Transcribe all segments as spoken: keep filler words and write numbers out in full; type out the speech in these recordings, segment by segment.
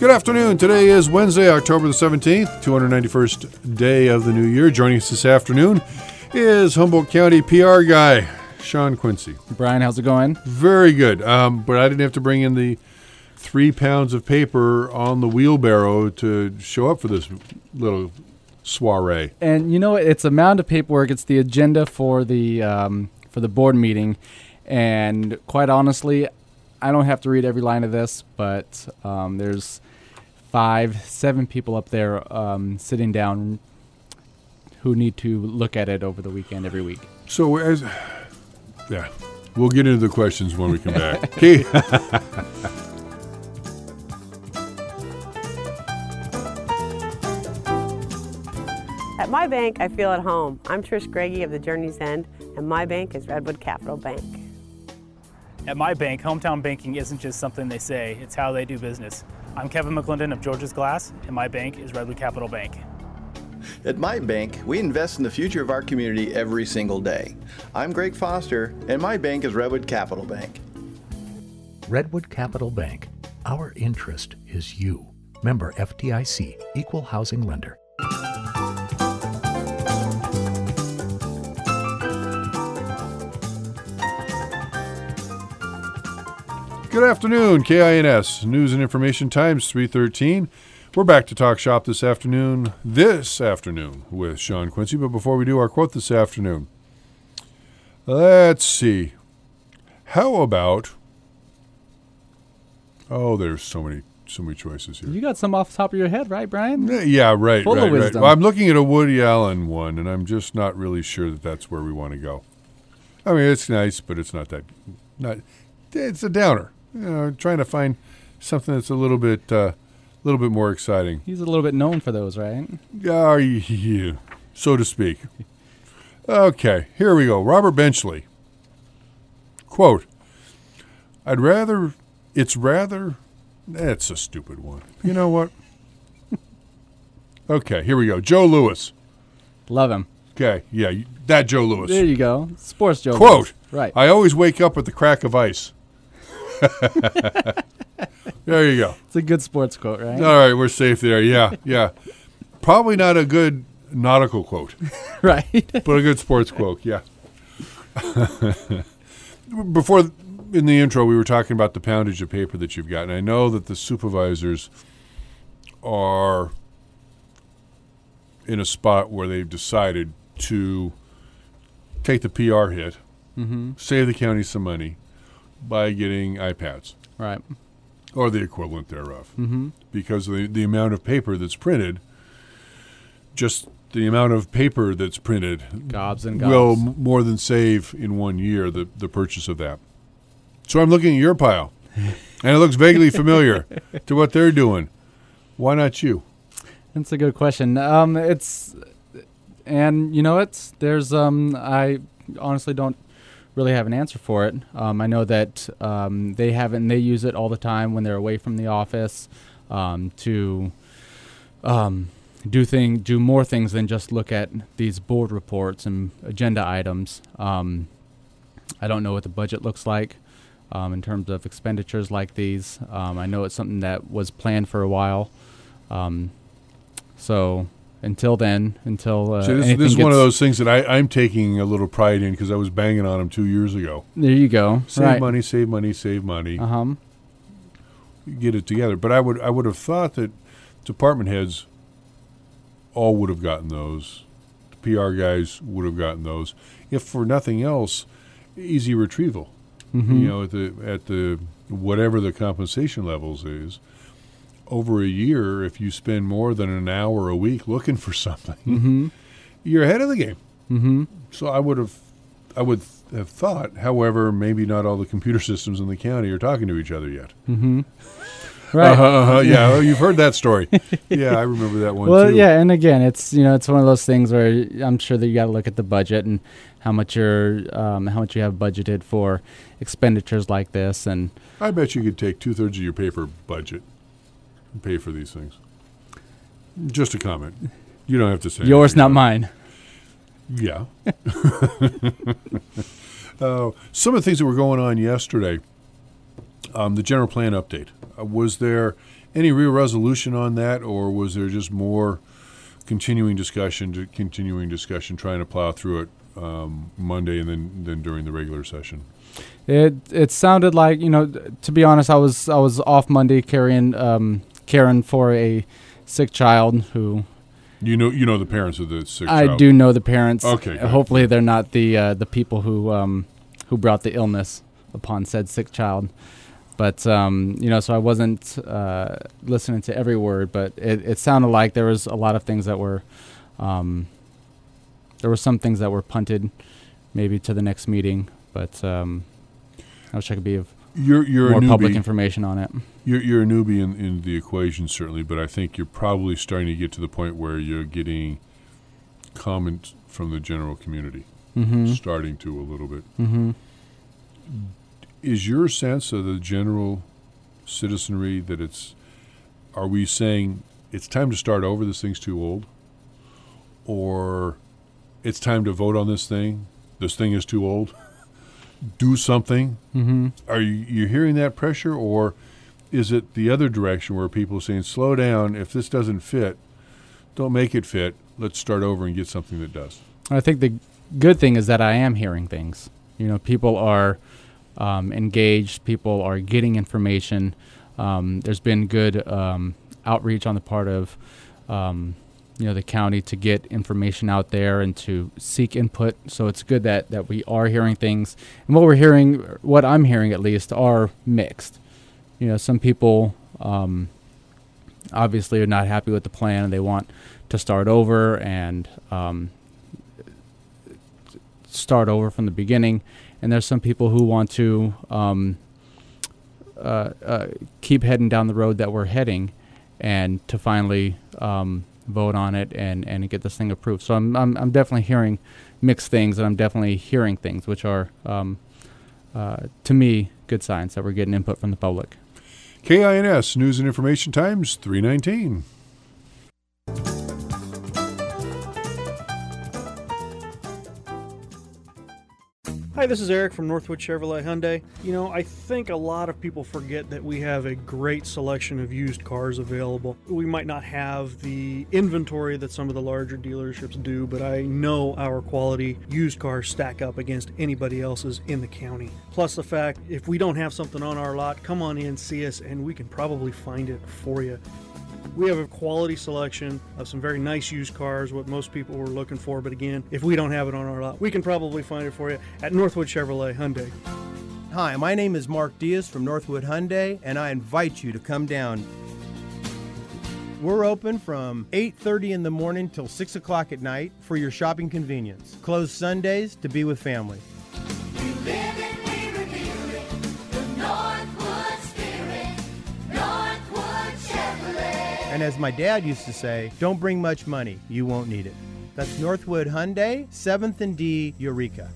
Good afternoon. Today is Wednesday, October the seventeenth, two hundred ninety-first day of the new year. Joining us this afternoon is Humboldt County P R guy, Sean Quincy. Brian, how's it going? Very good. Um, but I didn't have to bring in the three pounds of paper on the wheelbarrow to show up for this little soiree. And you know, it's a mound of paperwork. It's the agenda for the um, for the board meeting. And quite honestly, I don't have to read every line of this, but um, there's five, seven people up there um, sitting down who need to look at it over the weekend every week. So, as yeah, we'll get into the questions when we come back. Okay. At my bank, I feel at home. I'm Trish Greggy of the Journey's End, and my bank is Redwood Capital Bank. At my bank, hometown banking isn't just something they say, it's how they do business. I'm Kevin McClendon of George's Glass, and my bank is Redwood Capital Bank. At my bank, we invest in the future of our community every single day. I'm Greg Foster, and my bank is Redwood Capital Bank. Redwood Capital Bank. Our interest is you. Member F D I C, Equal Housing Lender. Good afternoon, K I N S News and Information Times three thirteen. We're back to talk shop this afternoon, this afternoon with Sean Quincy. But before we do our quote this afternoon, let's see. How about, oh, there's so many so many choices here. You got some off the top of your head, right, Brian? Yeah, right, Full right, of right. wisdom. Well, I'm looking at a Woody Allen one, and I'm just not really sure that that's where we want to go. I mean, it's nice, but it's not that, not, it's a downer. You know, trying to find something that's a little bit, uh, little bit more exciting. He's a little bit known for those, right? Yeah, yeah, so to speak. Okay, here we go. Robert Benchley. Quote, I'd rather, it's rather, that's a stupid one. You know what? Okay, here we go. Joe Louis. Love him. Okay, yeah, that Joe Louis. There you go. Sports Joe Quote, Louis. Right. I always wake up with the crack of ice. There you go. It's a good sports quote, right? All right, we're safe there. Yeah, yeah. Probably not a good nautical quote. Right. But a good sports quote, yeah. Before, in the intro, we were talking about the poundage of paper that you've got. And I know that the supervisors are in a spot where they've decided to take the P R hit, Mm-hmm. save the county some money by getting iPads. Right. Or the equivalent thereof. Mm-hmm. Because of the, the amount of paper that's printed, just the amount of paper that's printed Gobs and gobs. will m- more than save in one year the, the purchase of that. So I'm looking at your pile, and it looks vaguely familiar to what they're doing. Why not you? That's a good question. Um, it's, and you know what? There's, um, I honestly don't really have an answer for it. Um, I know that um, they haven't. They use it all the time when they're away from the office um, to um, do thing, do more things than just look at these board reports and agenda items. Um, I don't know what the budget looks like um, in terms of expenditures like these. Um, I know it's something that was planned for a while. Um, so. Until then, until uh, so this, anything this is gets, one of those things that I, I'm taking a little pride in because I was banging on them two years ago. There you go. Save right. money, save money, save money. Uh huh. Get it together. But I would I would have thought that department heads all would have gotten those. The P R guys would have gotten those. If for nothing else, easy retrieval. Mm-hmm. You know, at the at the whatever the compensation levels is. Over a year, if you spend more than an hour a week looking for something, Mm-hmm. you're ahead of the game. Mm-hmm. So I would have, I would have thought. However, maybe not all the computer systems in the county are talking to each other yet. Mm-hmm. Right. Uh-huh, uh-huh, yeah, well, you've heard that story. Yeah, I remember that one Well, too. yeah, and again, it's you know it's one of those things where I'm sure that you got to look at the budget and how much you're um, how much you have budgeted for expenditures like this, and I bet you could take two thirds of your paper budget and pay for these things. Just a comment. You don't have to say yours, anything not else. mine. Yeah. uh, some of the things that were going on yesterday, um, the general plan update. Uh, was there any real resolution on that, or was there just more continuing discussion, to continuing discussion, trying to plow through it um, Monday and then, then during the regular session? It it sounded like, you know, to be honest, I was I was off Monday carrying um, caring for a sick child who. You know, you know the parents of the sick I child. do know the parents. Okay. Uh, hopefully, they're not the uh, the people who um, who brought the illness upon said sick child. But um, you know, so I wasn't uh, listening to every word, but it, it sounded like there was a lot of things that were um, there were some things that were punted, maybe to the next meeting. But um, I wish I could be of you're, you're more a newbie. public information on it. You're, you're a newbie in, in the equation, certainly, but I think you're probably starting to get to the point where you're getting comments from the general community, Mm-hmm. starting to a little bit. Mm-hmm. Is your sense of the general citizenry that it's, are we saying it's time to start over, this thing's too old? Or it's time to vote on this thing, this thing is too old? Do something? Mm-hmm. Are you you hearing that pressure, or is it the other direction where people are saying, slow down, if this doesn't fit, don't make it fit, let's start over and get something that does? I think the good thing is that I am hearing things. You know, people are um, engaged, people are getting information. Um, there's been good um, outreach on the part of um, you know, the county to get information out there and to seek input. So it's good that, that we are hearing things. And what we're hearing, what I'm hearing at least, are mixed. You know, some people um, obviously are not happy with the plan and they want to start over and um, start over from the beginning. And there's some people who want to um, uh, uh, keep heading down the road that we're heading and to finally um, vote on it and, and get this thing approved. So I'm, I'm I'm definitely hearing mixed things, and I'm definitely hearing things which are, um, uh, to me, good signs that we're getting input from the public. K I N S News and Information Times, three nineteen. Hi, this is Eric from Northwood Chevrolet Hyundai. You know, I think a lot of people forget that we have a great selection of used cars available. We might not have the inventory that some of the larger dealerships do, but I know our quality used cars stack up against anybody else's in the county. Plus the fact, if we don't have something on our lot, come on in, see us, and we can probably find it for you. We have a quality selection of some very nice used cars, what most people were looking for. But again, if we don't have it on our lot, we can probably find it for you at Northwood Chevrolet Hyundai. Hi, my name is Mark Diaz from Northwood Hyundai, and I invite you to come down. We're open from eight thirty in the morning till six o'clock at night for your shopping convenience. Closed Sundays to be with family. We live it, we reveal it, the Northwood spirit, Northwood Chevrolet. And as my dad used to say, don't bring much money, you won't need it. That's Northwood Hyundai, seventh and D, Eureka.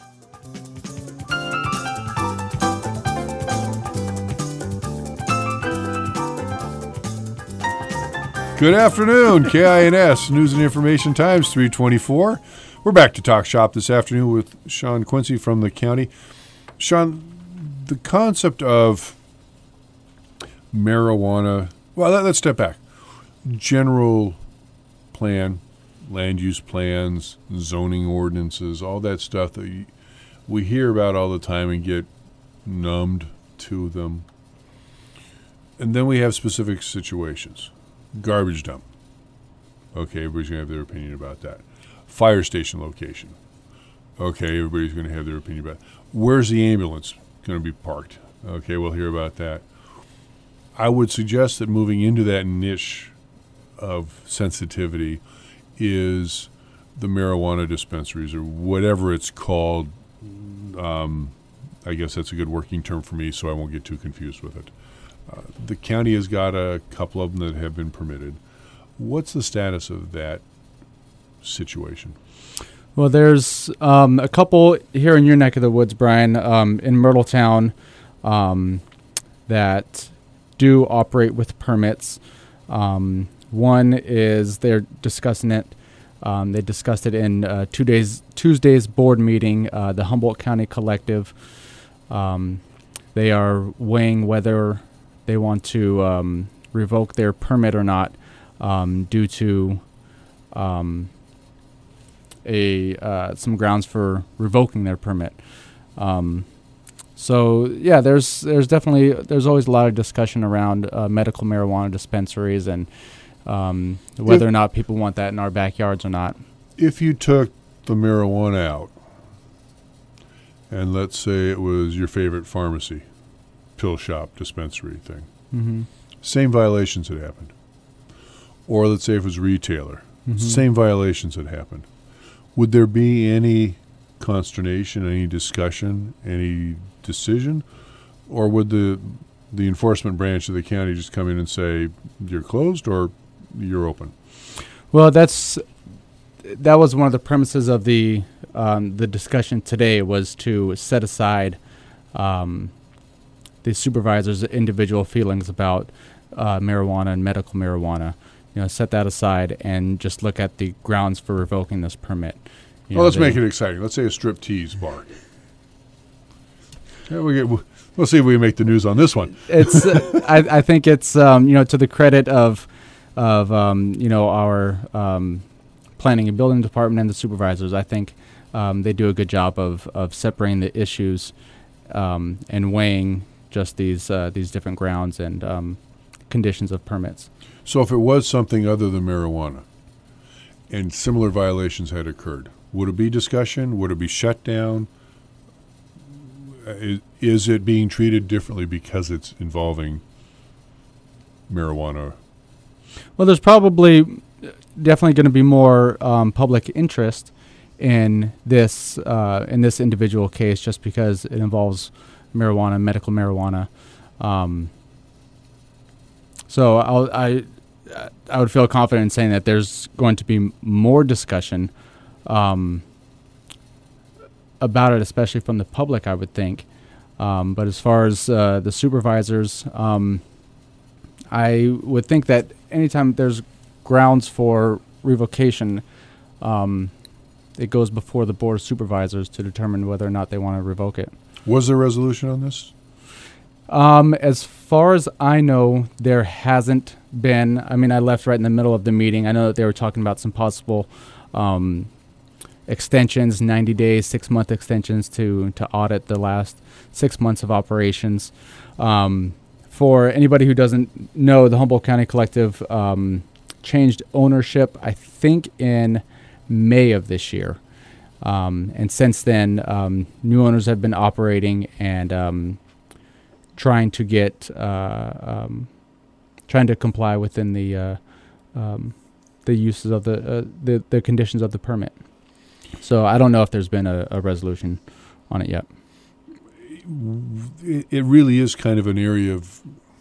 Good afternoon, K I N S News and Information Times, three twenty-four. We're back to Talk Shop this afternoon with Sean Quincy from the county. Sean, the concept of marijuana, well, let, let's step back. General plan, land use plans, zoning ordinances, all that stuff that you, we hear about all the time and get numbed to them. And then we have specific situations. Garbage dump. Okay, everybody's going to have their opinion about that. Fire station location. Okay, everybody's going to have their opinion about it. Where's the ambulance going to be parked? Okay, we'll hear about that. I would suggest that moving into that niche of sensitivity is the marijuana dispensaries, or whatever it's called. Um, I guess that's a good working term for me, so I won't get too confused with it. Uh, the county has got a couple of them that have been permitted. What's the status of that situation? Well, there's um, a couple here in your neck of the woods, Brian, um, in Myrtletown, um, that do operate with permits. Um, one is they're discussing it. Um, they discussed it in uh, two days Tuesday's board meeting, uh, the Humboldt County Collective. Um, they are weighing whether they want to um, revoke their permit or not um, due to um, a uh, some grounds for revoking their permit. Um, so yeah, there's there's definitely there's always a lot of discussion around uh, medical marijuana dispensaries and um, whether If- or not people want that in our backyards or not. If you took the marijuana out, and let's say it was your favorite pharmacy, pill shop, dispensary thing, Mm-hmm. same violations had happened. Or let's say if it was retailer, Mhm. same violations had happened. Would there be any consternation, any discussion, any decision? Or would the the enforcement branch of the county just come in and say, you're closed or you're open? Well, that's that was one of the premises of the um, the discussion today, was to set aside um, the supervisor's individual feelings about uh, marijuana and medical marijuana. You know, set that aside and just look at the grounds for revoking this permit. You Well, know, let's they- make it exciting. Let's say a strip tease bar. Yeah, we get, we'll see if we make the news on this one. It's uh, I, I think it's um, you know, to the credit of of um, you know, our um, planning and building department and the supervisors. I think um, they do a good job of, of separating the issues um, and weighing just these uh, these different grounds and um, conditions of permits. So if it was something other than marijuana and similar violations had occurred, would it be discussion? Would it be shut down? Uh, Is, is it being treated differently because it's involving marijuana? Well, there's probably definitely going to be more um, public interest in this uh, in this individual case, just because it involves marijuana, medical marijuana. Um, so I'll, I I would feel confident in saying that there's going to be m- more discussion um, about it, especially from the public, I would think. Um, but as far as uh, the supervisors, um, I would think that anytime there's grounds for revocation, um, it goes before the board of supervisors to determine whether or not they want to revoke it. Was there a resolution on this? Um, as far as I know, there hasn't been. I mean, I left right in the middle of the meeting. I know that they were talking about some possible um, extensions, ninety days, six-month extensions to, to audit the last six months of operations. Um, for anybody who doesn't know, the Humboldt County Collective um, changed ownership, I think, in May of this year. Um, and since then, um, new owners have been operating and um, trying to get, uh, um, trying to comply within the uh, um, the uses of the, uh, the the conditions of the permit. So I don't know if there's been a, a resolution on it yet. It, it really is kind of an area of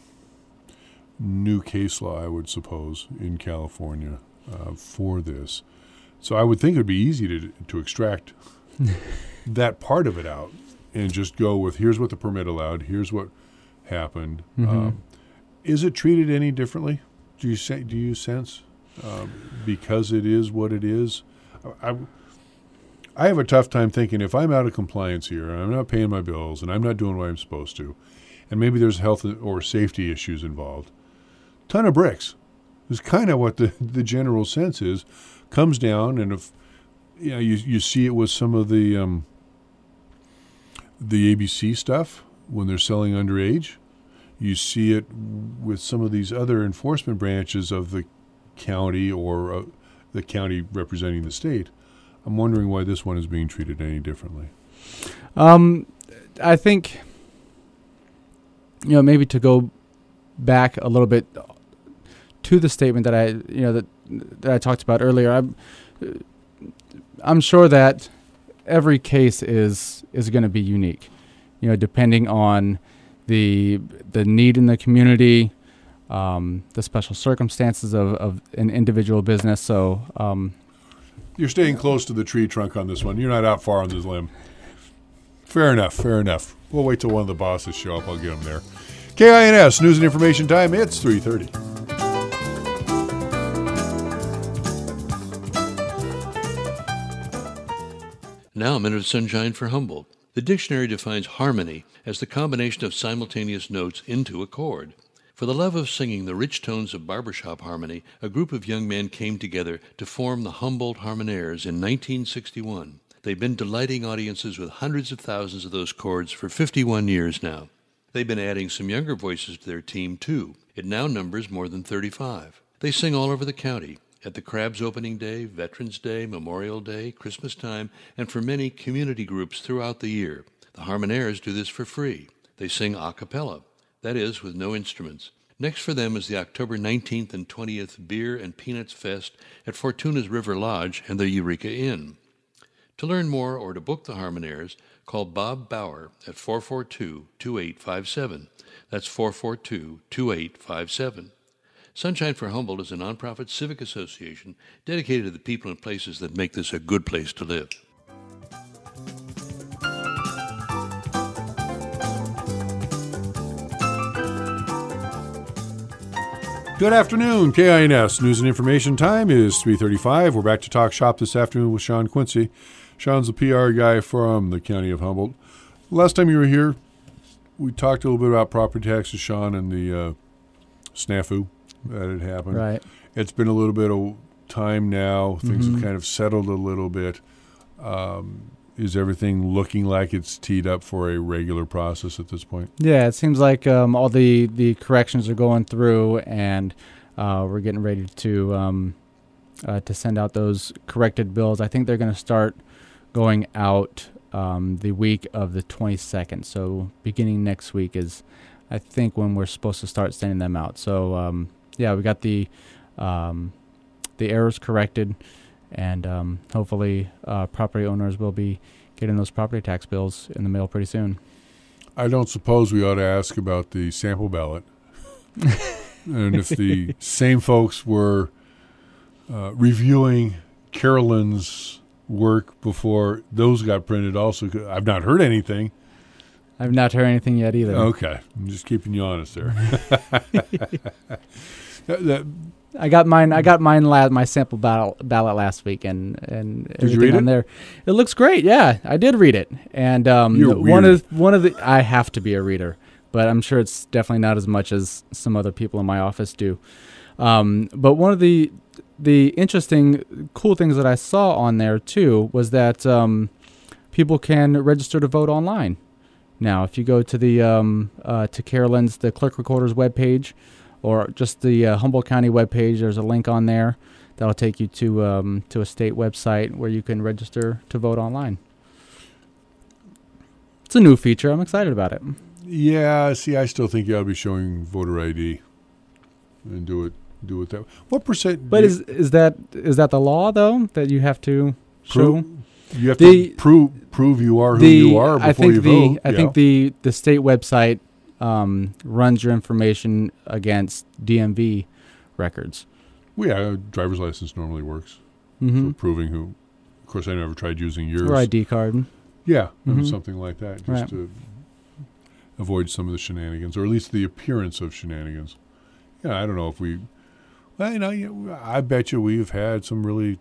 new case law, I would suppose, in California uh, for this. So I would think it would be easy to to extract that part of it out and just go with, here's what the permit allowed, here's what happened. Mhm. Um, is it treated any differently? Do you say? Do you sense um, because it is what it is? I, I I have a tough time thinking if I'm out of compliance here and I'm not paying my bills and I'm not doing what I'm supposed to, and maybe there's health or safety issues involved. Ton of bricks is kind of what the, the general sense is. Comes down, and if you know, you you see it with some of the um, the A B C stuff when they're selling underage. You see it with some of these other enforcement branches of the county or uh, the county representing the state. I'm wondering why this one is being treated any differently. Um, I think, you know, maybe to go back a little bit to the statement that I, you know, that that I talked about earlier. I'm, I'm sure that every case is is going to be unique, you know, depending on the the need in the community, um, the special circumstances of, of an individual business. So. Um, You're staying close to the tree trunk on this one. You're not out far on this limb. Fair enough, fair enough. We'll wait till one of the bosses show up. I'll get them there. K I N S, News and Information Time. It's three thirty. Now a minute of sunshine for Humboldt. The dictionary defines harmony as the combination of simultaneous notes into a chord. For the love of singing the rich tones of barbershop harmony, a group of young men came together to form the Humboldt Harmonaires in nineteen sixty-one. They've been delighting audiences with hundreds of thousands of those chords for fifty-one years now. They've been adding some younger voices to their team, too. It now numbers more than thirty-five. They sing all over the county, at the Crab's opening day, Veterans Day, Memorial Day, Christmas time, and for many community groups throughout the year. The Harmonaires do this for free. They sing a cappella, that is, with no instruments. Next for them is the October nineteenth and twentieth Beer and Peanuts Fest at Fortuna's River Lodge and the Eureka Inn. To learn more or to book the Harmonaires, call Bob Bauer at four four two, two eight five seven. That's four four two, two eight five seven. Sunshine for Humboldt is a nonprofit civic association dedicated to the people and places that make this a good place to live. Good afternoon, K I N S. News and information time is three thirty-five. We're back to talk shop this afternoon with Sean Quincy. Sean's the P R guy from the County of Humboldt. Last time you were here, we talked a little bit about property taxes, Sean, and the uh, snafu that had happened. Right. It's been a little bit of time now. Things Mhm. have kind of settled a little bit. Um, is everything looking like it's teed up for a regular process at this point? Yeah, it seems like um, all the, the corrections are going through, and uh, we're getting ready to um, uh, to send out those corrected bills. I think they're going to start going out um, the week of the twenty-second. So beginning next week is, I think, when we're supposed to start sending them out. So um, yeah, we got the um, the errors corrected. And um, hopefully uh, property owners will be getting those property tax bills in the mail pretty soon. I don't suppose we ought to ask about the sample ballot. And if the same folks were uh, reviewing Carolyn's work before those got printed also. I've not heard anything. I've not heard anything yet either. Okay. I'm just keeping you honest there. that, that, I got mine. I got mine. La- my sample ballot, ballot last week, and and Did you everything read on it? there. It looks great. Yeah, I did read it, and um, You're one weird. of one of the. I have to be a reader, but I'm sure it's definitely not as much as some other people in my office do. Um, but one of the the interesting, cool things that I saw on there too was that um, people can register to vote online. Now, if you go to the um, uh, to Carolyn's, the clerk recorder's webpage, or just the uh, Humboldt County webpage, there's a link on there that'll take you to um, to a state website where you can register to vote online. It's a new feature. I'm excited about it. yeah, see, I still think you ought to be showing voter I D and do it do it that way. What percent? But do is is that is that the law though that you have to show? Prove- you have The- to prove prove you are who the, you are before I think you the, vote. I Yeah. think the, the state website um, runs your information against D M V records. Well, yeah, a driver's license normally works Mhm. for proving who. Of course, I never tried using yours. Or I D card. Yeah, Mhm. something like that, just Right. to avoid some of the shenanigans, or at least the appearance of shenanigans. Yeah, I don't know if we. Well, you know, you- I bet you we've had some really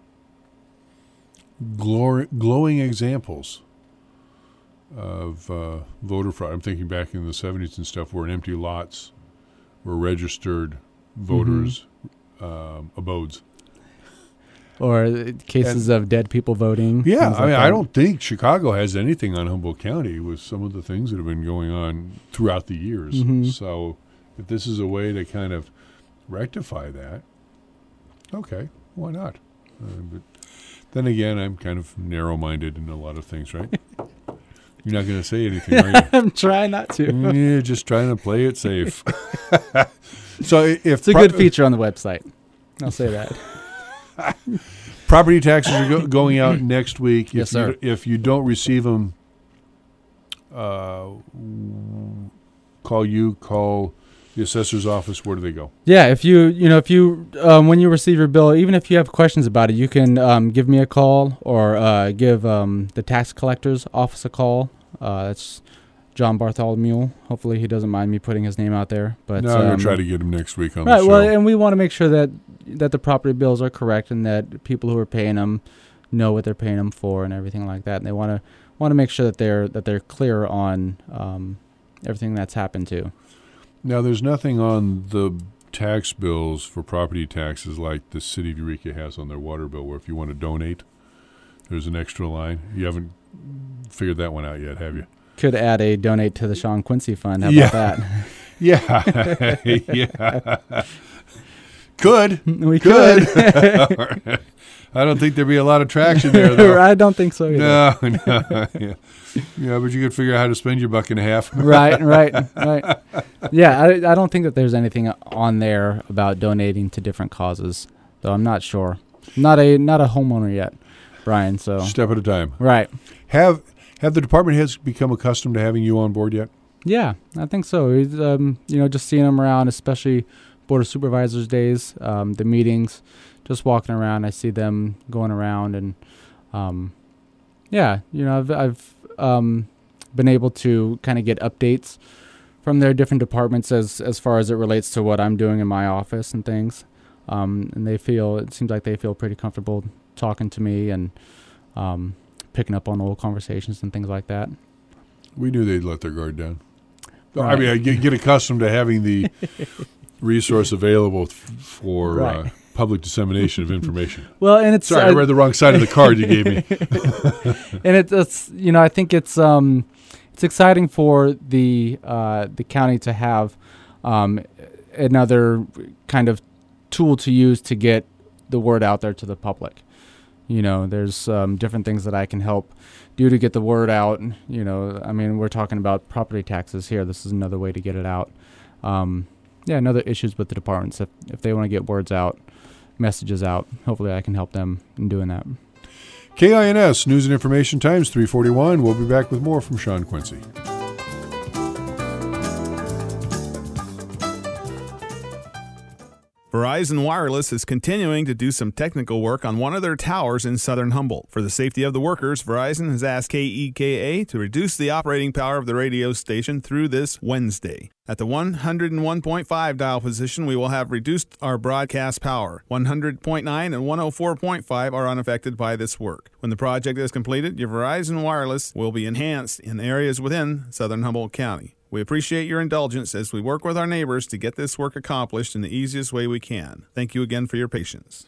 glor- glowing examples of uh, voter fraud. I'm thinking back in the seventies and stuff, where in empty lots were registered voters' um, abodes. Or uh, cases of dead people voting. Yeah, things I like mean, that. I don't think Chicago has anything on Humboldt County with some of the things that have been going on throughout the years. Mhm. So if this is a way to kind of rectify that, okay, why not? Uh, but then again, I'm kind of narrow-minded in a lot of things, right? You're not going to say anything, are you? I'm trying not to. Yeah, just trying to play it safe. So if It's a pro- good feature on the website. I'll say that. Property taxes are go- going out next week. If Yes, sir. You, if you don't receive them, uh, call you, call the assessor's office. Where do they go? Yeah, if you you know if you um, when you receive your bill, even if you have questions about it, you can um, give me a call or uh, give um, the tax collector's office a call. Uh, that's John Bartholomew. Hopefully, he doesn't mind me putting his name out there. But no, I'm going um, to try to get him next week on right. the show. Well, and we want to make sure that that the property bills are correct and that people who are paying them know what they're paying them for and everything like that. And they want to want to make sure that they're that they're clear on um, everything that's happened to. Now, there's nothing on the tax bills for property taxes like the city of Eureka has on their water bill, where if you want to donate, there's an extra line. You haven't figured that one out yet, have you? Could add a donate to the Sean Quincy Fund. How Yeah. about that? Yeah. Yeah. Could. We could. I don't think there'd be a lot of traction there, though. I don't think so either. No, no. Yeah. Yeah, but you could figure out how to spend your buck and a half. Right, right, right. Yeah, I, I don't think that there's anything on there about donating to different causes, though I'm not sure. Not a not a homeowner yet, Brian. So Step at a time. Right. Have have the department heads become accustomed to having you on board yet? Yeah, I think so. It's, Um, you know, just seeing them around, especially Board of Supervisors days, um, the meetings, just walking around, I see them going around, and um, yeah, you know, I've I've um, been able to kind of get updates from their different departments as as far as it relates to what I'm doing in my office and things, um, and they feel it seems like they feel pretty comfortable talking to me and um, picking up on old conversations and things like that. We knew they'd let their guard down. I Right. mean, I get, get accustomed to having the resource available f- for uh, Right. public dissemination of information. Well, and it's Sorry, I read the wrong side of the card you gave me. And it, it's you know I think it's um it's exciting for the uh, the county to have um, another kind of tool to use to get the word out there to the public. You know, there's um, different things that I can help do to get the word out. You know, I mean, we're talking about property taxes here. This is another way to get it out. Um, yeah, another issues with the departments. If, if they want to get words out, messages out, hopefully I can help them in doing that. K I N S, News and Information Times, three forty-one. We'll be back with more from Sean Quincy. Verizon Wireless is continuing to do some technical work on one of their towers in southern Humboldt. For the safety of the workers, Verizon has asked K E K A to reduce the operating power of the radio station through this Wednesday. At the one hundred one point five dial position, we will have reduced our broadcast power. one hundred point nine and one oh four point five are unaffected by this work. When the project is completed, your Verizon Wireless will be enhanced in areas within southern Humboldt County. We appreciate your indulgence as we work with our neighbors to get this work accomplished in the easiest way we can. Thank you again for your patience.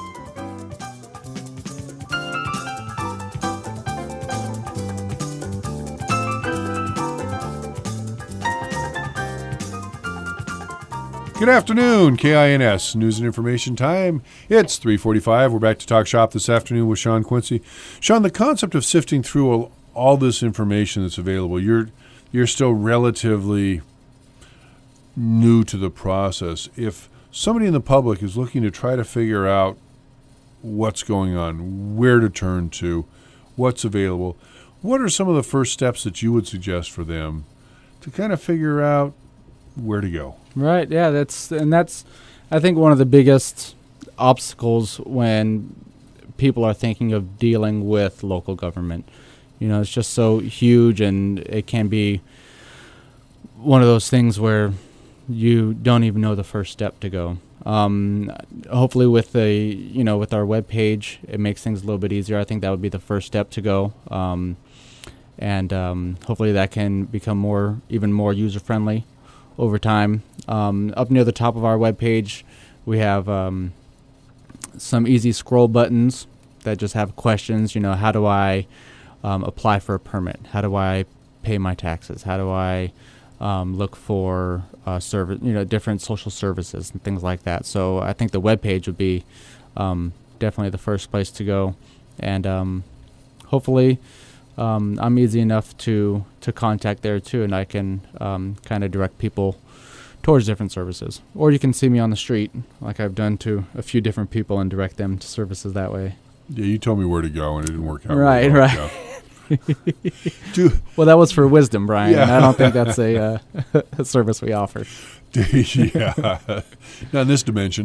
Good afternoon, K I N S, News and Information Time. It's three forty-five. We're back to Talk Shop this afternoon with Sean Quincy. Sean, the concept of sifting through all, all this information that's available, you're you're still relatively new to the process. If somebody in the public is looking to try to figure out what's going on, where to turn to, what's available, what are some of the first steps that you would suggest for them to kind of figure out where to go? Right. Yeah. That's and that's, I think, one of the biggest obstacles when people are thinking of dealing with local government. You know, it's just so huge, and it can be one of those things where you don't even know the first step to go. Um, hopefully, with the you know with our webpage, it makes things a little bit easier. I think that would be the first step to go, um, and um, hopefully that can become more even more user friendly over time. Um, up near the top of our webpage, we have um, some easy scroll buttons that just have questions. You know, how do I um, apply for a permit? How do I pay my taxes? How do I um, look for uh, service? You know, different social services and things like that. So I think the webpage would be um, definitely the first place to go, and um, hopefully. Um, I'm easy enough to, to contact there too, and I can um, kind of direct people towards different services. Or you can see me on the street, like I've done to a few different people, and direct them to services that way. Yeah, you told me where to go, and it didn't work out. Right, well. right. Do, well, that was for wisdom, Brian. Yeah. I don't think that's a, uh, a service we offer. Yeah, not in this dimension.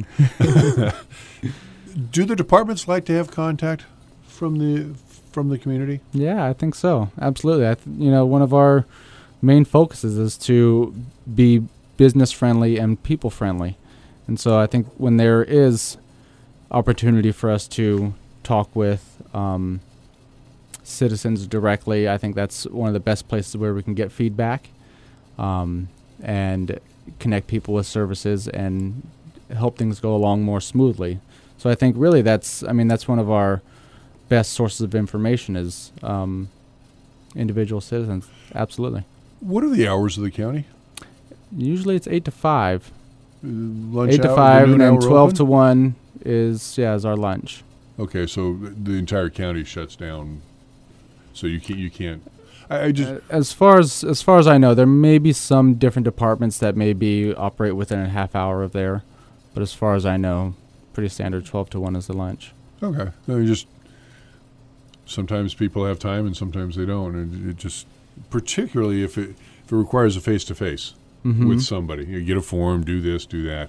Do the departments like to have contact from the from the community? Yeah, I think so. Absolutely. I th- you know, one of our main focuses is to be business friendly and people friendly. And so I think when there is opportunity for us to talk with um, citizens directly, I think that's one of the best places where we can get feedback. Um, and connect people with services and help things go along more smoothly. So I think really that's, I mean, that's one of our best sources of information is um, individual citizens. Absolutely. What are the hours of the county? Usually it's eight to five. Uh, lunch eight to hour, five, the and noon then hour twelve open? to one is yeah is our lunch. Okay, so the entire county shuts down, so you can't. You can't. I, I just Uh, as far as as far as I know, there may be some different departments that maybe operate within a half hour of there, but as far as I know, pretty standard twelve to one is the lunch. okay. No, you just sometimes people have time and sometimes they don't, and it just particularly if it if it requires a face to face Mhm. with somebody, you get a form, do this, do that,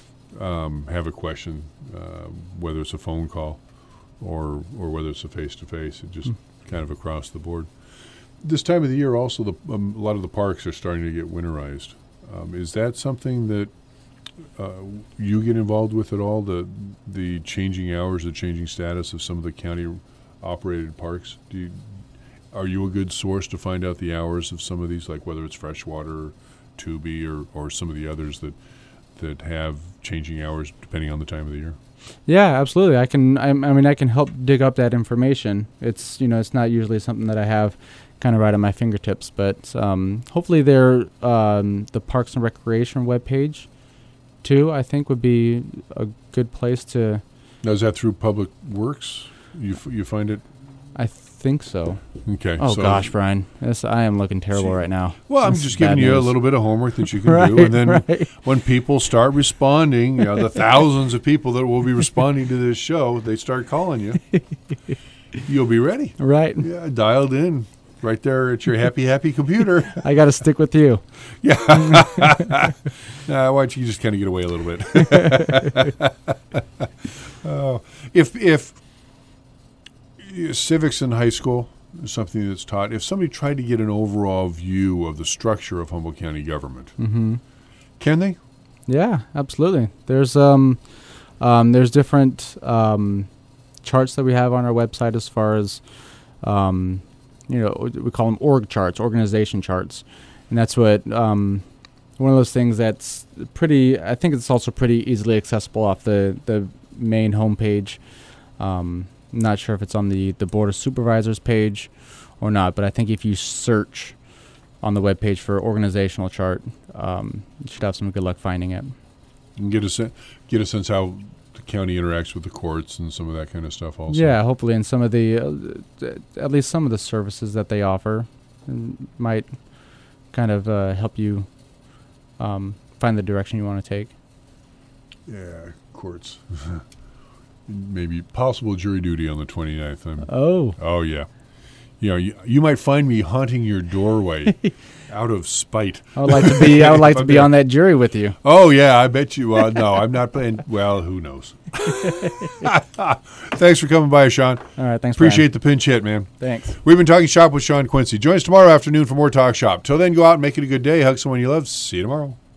um, have a question, uh, whether it's a phone call or or whether it's a face to face, it just Mm. kind of across the board. This time of the year, also, the, um, a lot of the parks are starting to get winterized. Um, is that something that uh, you get involved with at all? The the changing hours, the changing status of some of the county-operated parks. Do you, are you a good source to find out the hours of some of these, like whether it's Freshwater, Tubi, or or some of the others that that have changing hours depending on the time of the year? Yeah, absolutely. I can. I, I mean, I can help dig up that information. It's you know, it's not usually something that I have kind of right at my fingertips, but um, hopefully, there um, the Parks and Recreation webpage, too. I think would be a good place to. Now, is that through Public Works? You f- you find it? I think so. Okay. Oh so- gosh, Brian, this I am looking terrible See, right now. Well, I'm This just is bad giving you a news. little bit of homework that you can Right, do, and then right. when people start responding, you know, the thousands of people that will be responding to this show, they start calling you. You'll be ready. Right. Yeah, dialed in right there at your happy, happy computer. I got to stick with you. Yeah. uh, why don't you just kind of get away a little bit? Oh, if if uh, civics in high school is something that's taught, if somebody tried to get an overall view of the structure of Humboldt County government, Mm-hmm. can they? Yeah, absolutely. There's um, um, there's different um, charts that we have on our website as far as um, you know, we call them org charts, organization charts, and that's what um, one of those things that's pretty. I think it's also pretty easily accessible off the the main homepage. Um, I'm not sure if it's on the the Board of Supervisors page or not, but I think if you search on the webpage for organizational chart, um, you should have some good luck finding it. And get a sen- get a sense how the county interacts with the courts and some of that kind of stuff also. Yeah, hopefully, and some of the, uh, at least some of the services that they offer mm, might kind of uh, help you um, find the direction you want to take. Yeah, courts. Maybe possible jury duty on the twenty-ninth. I'm, Oh. Oh, yeah. You know, you, you might find me haunting your doorway out of spite. I would like to be. I would like to be on that jury with you. Oh yeah, I bet you. Uh, no, I'm not playing. Well, who knows? Thanks for coming by, Sean. All right, thanks, Appreciate Brian. the pinch hit, man. Thanks. We've been talking shop with Sean Quincy. Join us tomorrow afternoon for more Talk Shop. Till then, go out and make it a good day. Hug someone you love. See you tomorrow.